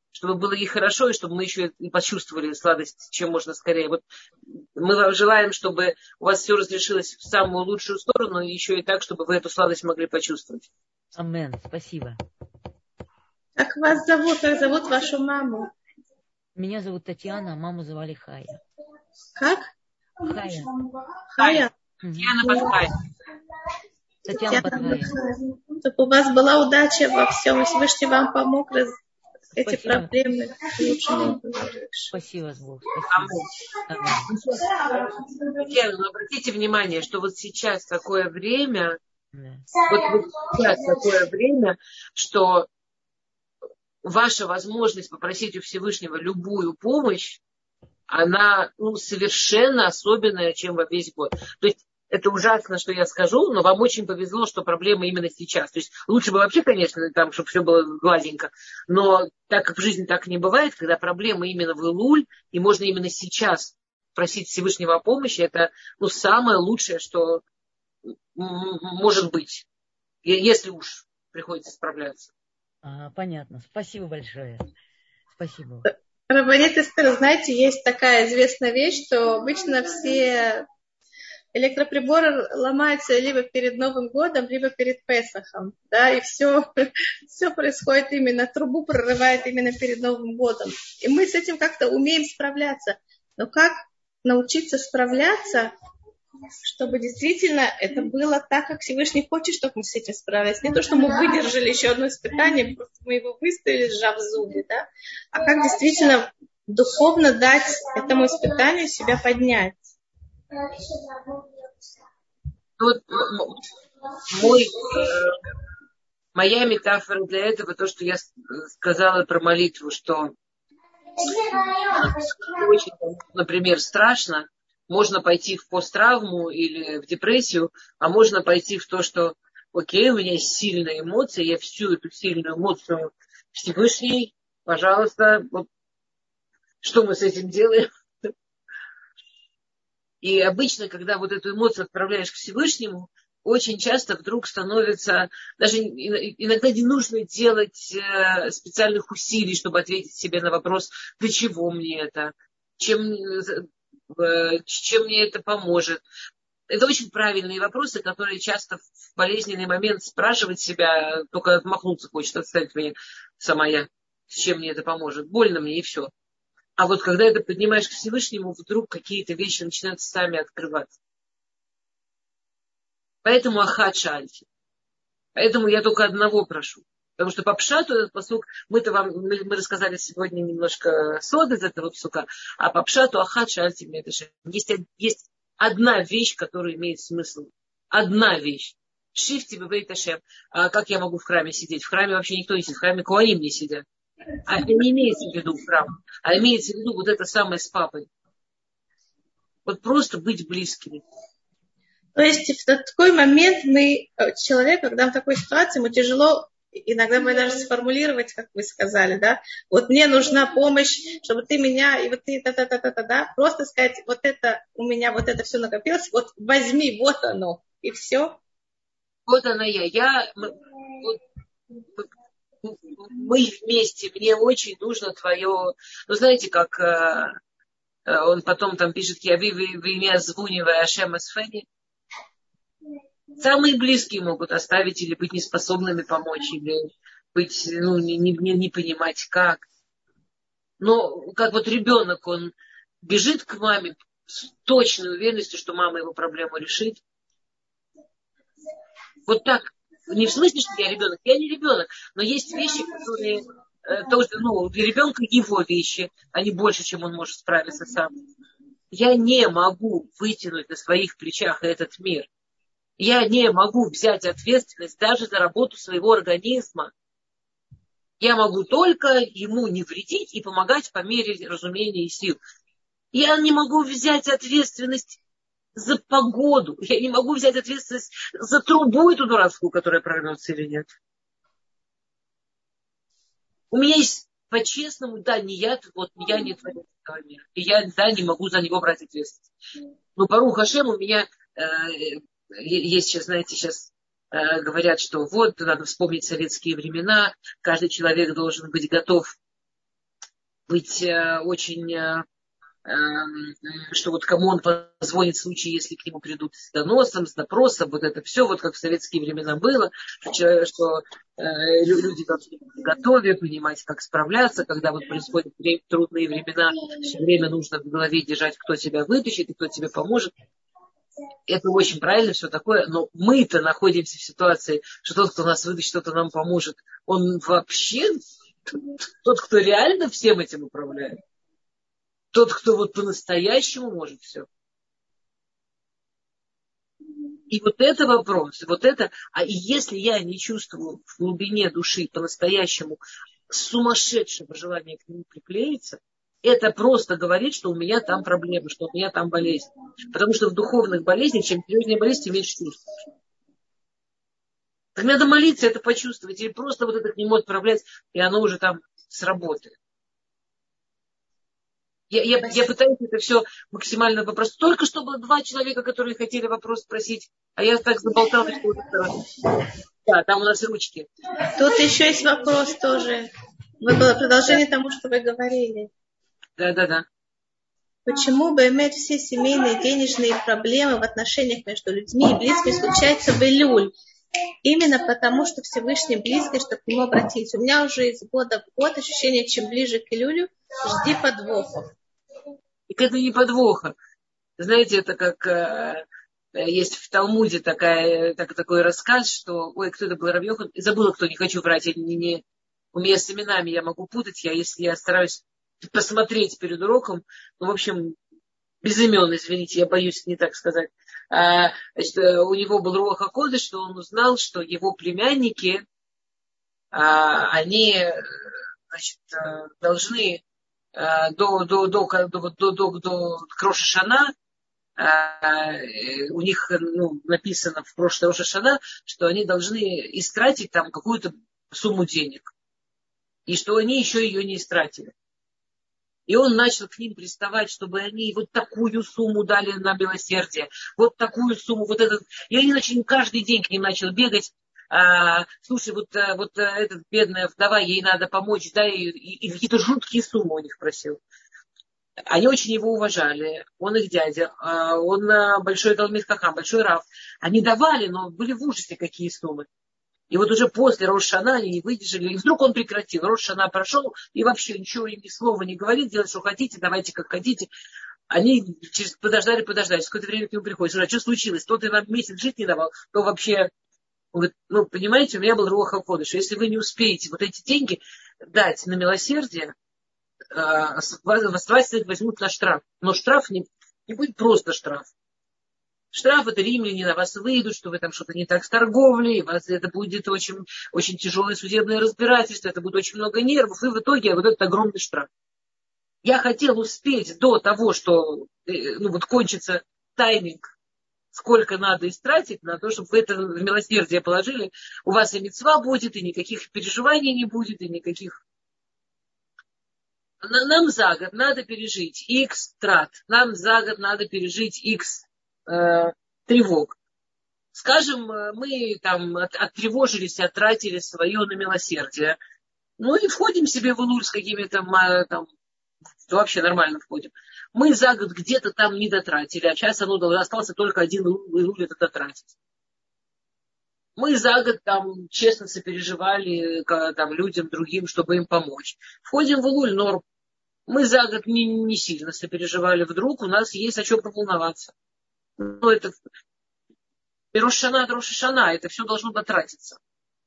чтобы было ей хорошо, и чтобы мы еще и почувствовали сладость, чем можно скорее. Вот мы вам желаем, чтобы у вас все разрешилось в самую лучшую сторону, и еще и так, чтобы вы эту сладость могли почувствовать. Амен. Спасибо. Как вас зовут? Как зовут вашу маму? Меня зовут Татьяна, а маму звали Хая. Как? Хая. Хая. Татьяна Батхая. Татьяна Батхая. Чтобы у вас была удача во всем, и Всевышний вам помог эти Спасибо. проблемы лучше. Спасибо, Бог. Спасибо. Аминь. Татьяна, обратите внимание, что вот сейчас такое время, Да. вот сейчас такое время, что ваша возможность попросить у Всевышнего любую помощь, она совершенно особенная, чем во весь год. То есть это ужасно, что я скажу, но вам очень повезло, что проблема именно сейчас. То есть лучше бы вообще, конечно, там, чтобы все было гладенько. Но так как в жизни так не бывает, когда проблема именно в Илуль, и можно именно сейчас просить Всевышнего о помощи, это самое лучшее, что может быть, если уж приходится справляться. Понятно. Спасибо большое. Спасибо. Рабанит Эстер, знаете, есть такая известная вещь, что обычно все электроприборы ломаются либо перед Новым годом, либо перед Песахом, да, и все происходит именно, трубу прорывает именно перед Новым годом. И мы с этим как-то умеем справляться. Но как научиться справляться, чтобы действительно это было так, как Всевышний хочет, чтобы мы с этим справились. Не то, что мы выдержали еще одно испытание, просто мы его выстояли, сжав зубы, да, а как действительно духовно дать этому испытанию себя поднять. Вот моя метафора для этого, то, что я сказала про молитву, что очень, например, страшно, можно пойти в посттравму или в депрессию, а можно пойти в то, что окей, у меня есть сильная эмоция, я всю эту сильную эмоцию Всевышний, пожалуйста, вот, что мы с этим делаем? И обычно, когда вот эту эмоцию отправляешь к Всевышнему, очень часто вдруг становится, даже иногда не нужно делать специальных усилий, чтобы ответить себе на вопрос, для чего мне это, чем мне это поможет. Это очень правильные вопросы, которые часто в болезненный момент спрашивать себя, только отмахнуться хочет, отставить мне сама я, с чем мне это поможет. Больно мне и все. А вот когда это поднимаешь к Всевышнему, вдруг какие-то вещи начинают сами открываться. Поэтому ахат шальти. Поэтому я только одного прошу. Потому что по пшату этот пасук, мы рассказали сегодня немножко сод из этого псука, а по пшату ахат шальти медешем. Есть одна вещь, которая имеет смысл. Одна вещь. Шифти бевейт ашем. А как я могу в храме сидеть? В храме вообще никто не сидит. В храме коаним не сидят. А это не имеется в виду храм, а имеется в виду вот это самое с папой. Вот просто быть близкими. То есть в такой момент человек, когда в такой ситуации, ему тяжело, иногда мы даже сформулировать, как вы сказали, да, вот мне нужна помощь, чтобы ты меня, и вот ты да, просто сказать, вот это у меня, вот это все накопилось, вот возьми, вот оно, и все. Вот она мы вместе, мне очень нужно твое, знаете, как он потом там пишет, я имя звунивая Ашем Асфени. Самые близкие могут оставить или быть неспособными помочь, или быть, не понимать как. Но как вот ребенок, он бежит к маме с точной уверенностью, что мама его проблему решит. Вот так. Не в смысле, что я ребенок. Я не ребенок. Но есть вещи, которые для ребенка его вещи, они больше, чем он может справиться сам. Я не могу вытянуть на своих плечах этот мир. Я не могу взять ответственность даже за работу своего организма. Я могу только ему не вредить и помогать по мере разумения и сил. Я не могу взять ответственность за погоду. Я не могу взять ответственность за трубу эту дурацкую, которая прорвется или нет. У меня есть, по-честному, не я не творец этого мира. И я, не могу за него брать ответственность. Но Барух Ашем у меня есть сейчас, знаете, говорят, что вот, надо вспомнить советские времена, каждый человек должен быть готов быть очень... что вот кому он позвонит в случае, если к нему придут с доносом, с допросом, вот это все, вот как в советские времена было, что люди должны быть готовы, понимать, как справляться, когда вот происходят трудные времена, все время нужно в голове держать, кто тебя вытащит и кто тебе поможет. Это очень правильно, все такое, но мы-то находимся в ситуации, что тот, кто нас вытащит, кто-то нам поможет, он вообще тот, кто реально всем этим управляет. Тот, кто вот по-настоящему может все. И вот это вопрос, вот это, а если я не чувствую в глубине души по-настоящему сумасшедшего желания к нему приклеиться, это просто говорит, что у меня там проблемы, что у меня там болезнь. Потому что в духовных болезнях, чем серьезнее болезнь, тем меньше чувствуешь. Так надо молиться, это почувствовать, или просто вот это к нему отправлять, и оно уже там сработает. Я пытаюсь это все максимально попросту. Только что было 2 человека, которые хотели вопрос спросить, а я так заболталась, что да, там у нас ручки. Тут еще есть вопрос тоже. Было продолжение тому, что вы говорили. Да. Почему бы иметь все семейные денежные проблемы в отношениях между людьми и близкими случаются в Илюль? Именно потому, что Всевышний близкий, чтобы к нему обратиться. У меня уже из года в год ощущение, чем ближе к Илюлю, жди подвохов. И это не подвоха. Знаете, это как есть в Талмуде такой рассказ, что, кто это был, Рав Йохан, забыла, кто, не хочу врать, у меня с именами я могу путать, если я стараюсь посмотреть перед уроком, в общем, без имен, извините, я боюсь не так сказать. Значит, у него был руах ха-кодеш, что он узнал, что его племянники, они, значит, должны до Рош ха-Шана, у них написано в прошлый Рош ха-Шана, что они должны истратить там какую-то сумму денег. И что они еще ее не истратили. И он начал к ним приставать, чтобы они вот такую сумму дали на милосердие, вот такую сумму, вот этот. И они начали каждый день к ним начал бегать. Слушай, вот эта бедная вдова, ей надо помочь, да, и какие-то жуткие суммы у них просил. Они очень его уважали, он их дядя, он большой талмид хахам, большой рав. Они давали, но были в ужасе, какие суммы. И вот уже после Рош ха-Шана они не выдержали. И вдруг он прекратил. Рош ха-Шана прошел и вообще ничего им ни слова не говорит. Делайте, что хотите, давайте, как хотите. Они подождали. Через какое-то время к нему приходят. Слушай, а что случилось? То ты нам месяц жить не давал, то вообще... Он говорит, понимаете, у меня был руах ха-кодеш. Если вы не успеете вот эти деньги дать на милосердие, вас возьмут на штраф. Но штраф не будет просто штраф. Штраф это римляне на вас выйдут, что вы там что-то не так с торговлей, это будет очень, очень тяжелое судебное разбирательство, это будет очень много нервов, и в итоге вот этот огромный штраф. Я хотел успеть до того, что кончится тайминг, сколько надо истратить на то, чтобы вы это в милосердие положили. У вас и мицва будет, и никаких переживаний не будет, и никаких... Нам за год надо пережить X трат, нам за год надо пережить X тревог. Скажем, мы там оттревожились, оттратили свое на милосердие. И входим себе в Илуль с какими-то там, вообще нормально входим. Мы за год где-то там не дотратили, а сейчас остался только один Илуль это дотратить. Мы за год там честно сопереживали там, людям другим, чтобы им помочь. Входим в Илуль, норм. Мы за год не сильно сопереживали, вдруг у нас есть о чем поволноваться. Это Рош ха-Шана, это все должно дотратиться.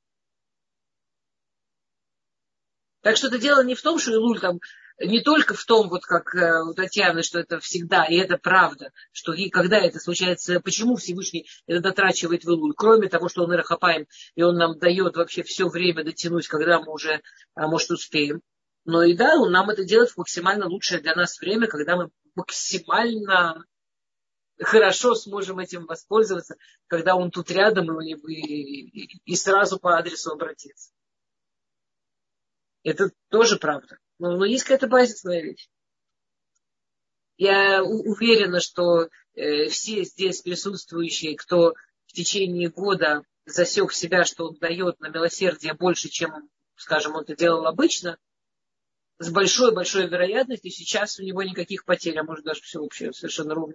Так что это дело не в том, что Илуль там, не только в том, вот как у Татьяны, что это всегда, и это правда, что и когда это случается, почему Всевышний это дотрачивает в Илуль, кроме того, что он ирахапаем, и он нам дает вообще все время дотянуть, когда мы уже, может, успеем. Но и да, он нам это делает в максимально лучшее для нас время, когда мы максимально хорошо сможем этим воспользоваться, когда он тут рядом и сразу по адресу обратиться. Это тоже правда. Но есть какая-то базисная вещь. Я уверена, что все здесь присутствующие, кто в течение года засек себя, что он дает на милосердие больше, чем, скажем, он это делал обычно, с большой-большой вероятностью сейчас у него никаких потерь, а может даже все вообще совершенно ровно.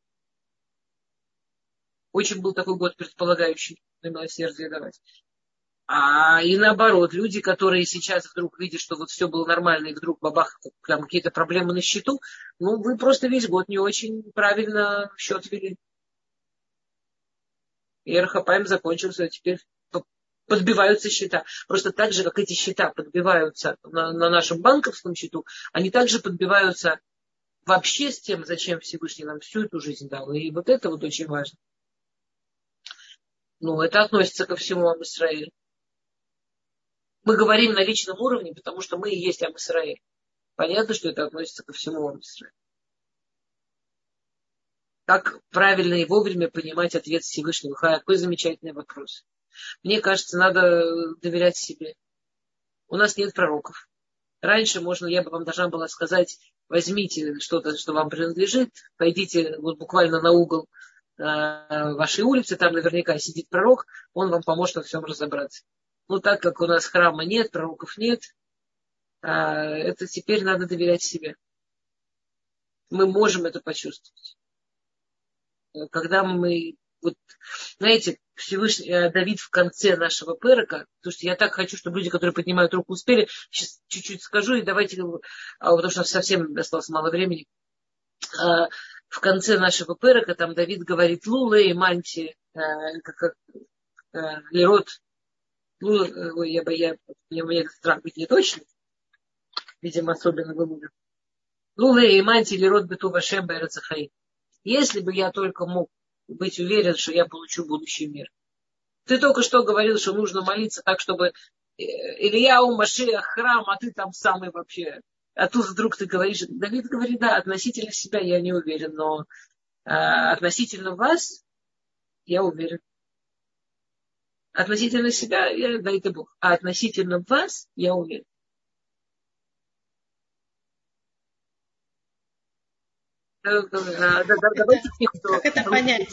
Очень был такой год предполагающий на милосердие давать. И наоборот, люди, которые сейчас вдруг видят, что вот все было нормально, и вдруг бабах, там какие-то проблемы на счету, ну, вы просто весь год не очень правильно счет вели. И РХПМ закончился, теперь подбиваются счета. Просто так же, как эти счета подбиваются на нашем банковском счету, они также подбиваются вообще с тем, зачем Всевышний нам всю эту жизнь дал. И вот это вот очень важно. Ну, это относится ко всему Ам-Исраэлю. Мы говорим на личном уровне, потому что мы и есть Ам-Исраэль. Понятно, что это относится ко всему Ам-Исраэлю. Как правильно и вовремя понимать ответ Всевышнего? Какой замечательный вопрос. Мне кажется, надо доверять себе. У нас нет пророков. Раньше я бы вам должна была сказать, возьмите что-то, что вам принадлежит, пойдите вот буквально на угол вашей улицы, там наверняка сидит пророк, он вам поможет во всем разобраться. Но так как у нас храма нет, пророков нет, это теперь надо доверять себе. Мы можем это почувствовать. Когда мы, вот, знаете, Всевышний Давид в конце нашего перека, потому что я так хочу, чтобы люди, которые поднимают руку, успели, сейчас чуть-чуть скажу, и давайте, потому что совсем осталось мало времени, в конце нашего перека там Давид говорит Луле и Манти, Лерот, у меня этот страх быть не точно, видимо, особенно в Луле. Луле и Манти, Лерот, Бету Вашем, Байрацахай. Если бы я только мог быть уверен, что я получу будущий мир. Ты только что говорил, что нужно молиться так, чтобы Ильяу, Машиах, храм, а ты там самый вообще. А тут вдруг ты говоришь, Давид говорит, да, относительно себя я не уверен, но относительно вас я уверен. Относительно себя, дай ты Бог. А относительно вас я уверен. Давайте тех, кто... Как это понять?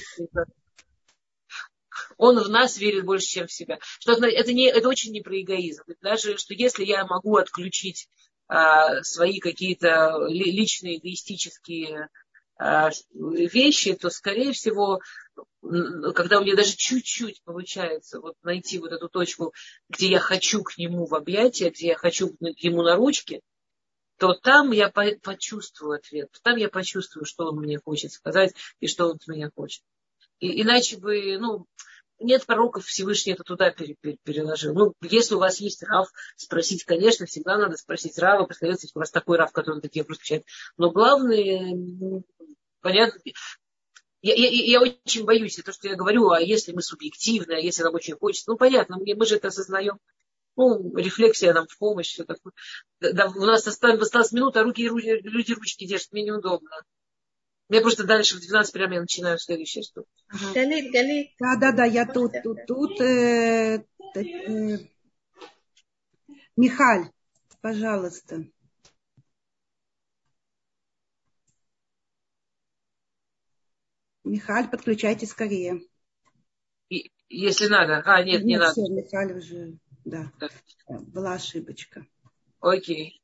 Он в нас верит больше, чем в себя. Что это очень не про эгоизм. Даже что если я могу отключить свои какие-то личные эгоистические вещи, то, скорее всего, когда у меня даже чуть-чуть получается вот найти вот эту точку, где я хочу к нему в объятия, где я хочу к нему на ручки, то там я почувствую ответ. Там я почувствую, что он мне хочет сказать и что он от меня хочет. И иначе бы, нет пророков, Всевышний это туда переложил. Если у вас есть рав, спросить, конечно, всегда надо спросить рава, представляете, если у вас такой рав, который такие вопросы отвечает. Но главное, понятно, я очень боюсь, то, что я говорю, а если мы субъективны, а если нам очень хочется, понятно, мы же это осознаем. Рефлексия нам в помощь, все такое. Да, у нас осталась минута, а люди ручки держат, мне неудобно. Мне просто дальше в 12 прямо я начинаю следующее что. Галит. Да, я тут. Михаль, пожалуйста. Михаль, подключайтесь скорее. Если надо. Нет, не надо. Все, Михаль уже, да. Была ошибочка. Окей.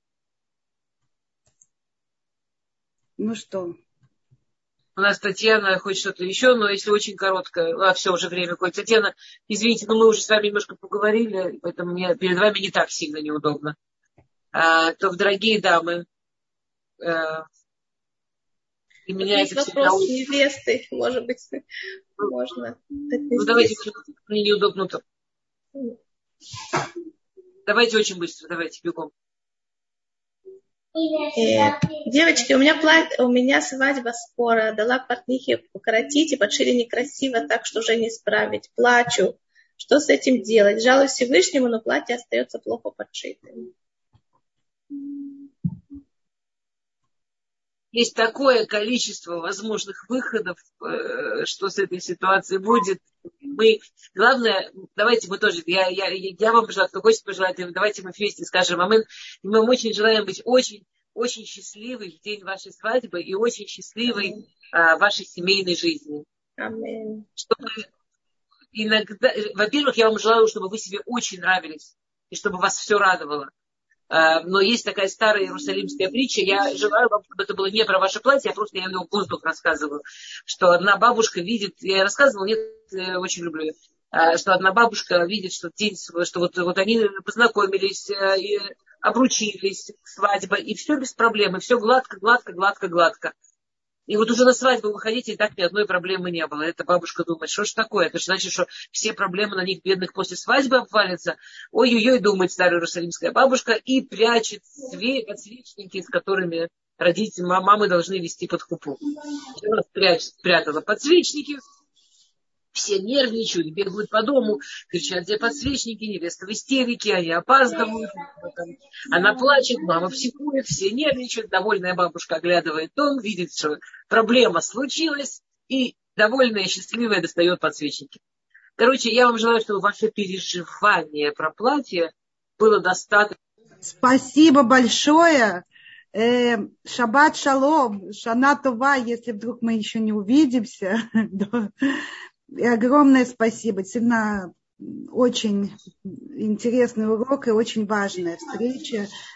Ну что? У нас Татьяна хочет что-то еще, но если очень коротко, все, уже время ходит. Татьяна, извините, но мы уже с вами немножко поговорили, поэтому мне перед вами не так сильно неудобно. То, дорогие дамы, и меня есть это вопрос всегда... невесты, может быть, можно. Давайте, мне неудобно. Давайте очень быстро, давайте, бегом. Девочки, у меня свадьба скоро. Дала портнихе укоротить и подшили некрасиво, так что уже не исправить. Плачу. Что с этим делать? Жалуюсь Всевышнему, но платье остается плохо подшитым. Есть такое количество возможных выходов, что с этой ситуацией будет. Главное, давайте мы тоже, я вам пожелаю, кто хочет пожелать, давайте мы вместе скажем амин. И мы вам очень желаем быть очень, очень счастливой в день вашей свадьбы и очень счастливой вашей семейной жизни. Амин. Чтобы иногда, во-первых, я вам желаю, чтобы вы себе очень нравились и чтобы вас все радовало. Но есть такая старая иерусалимская притча. Я желаю вам, чтобы это было не про ваше платье, я просто в воздух рассказываю. Что одна бабушка видит, я рассказывала, нет, я очень люблю ее, что одна бабушка видит, что вот они познакомились, и обручились, свадьба, и все без проблем, и все гладко, гладко, гладко, гладко. И вот уже на свадьбу выходите, и так ни одной проблемы не было. Эта бабушка думает, что ж такое? Это же значит, что все проблемы на них, бедных, после свадьбы обвалятся. Ой-ой-ой, думает старая иерусалимская бабушка, и прячет подсвечники, с которыми родители, мамы должны вести под хупу. Она спрятала подсвечники. Все нервничают, бегают по дому, кричат, где подсвечники, невеста в истерике, они опаздывают. Она плачет, мама психует, все нервничают. Довольная бабушка оглядывает дом, видит, что проблема случилась, и довольная, счастливая достает подсвечники. Короче, я вам желаю, чтобы ваше переживание про платье было достаточно. Спасибо большое. Шаббат шалом, шана това, если вдруг мы еще не увидимся. И огромное спасибо. Действительно, очень интересный урок и очень важная встреча.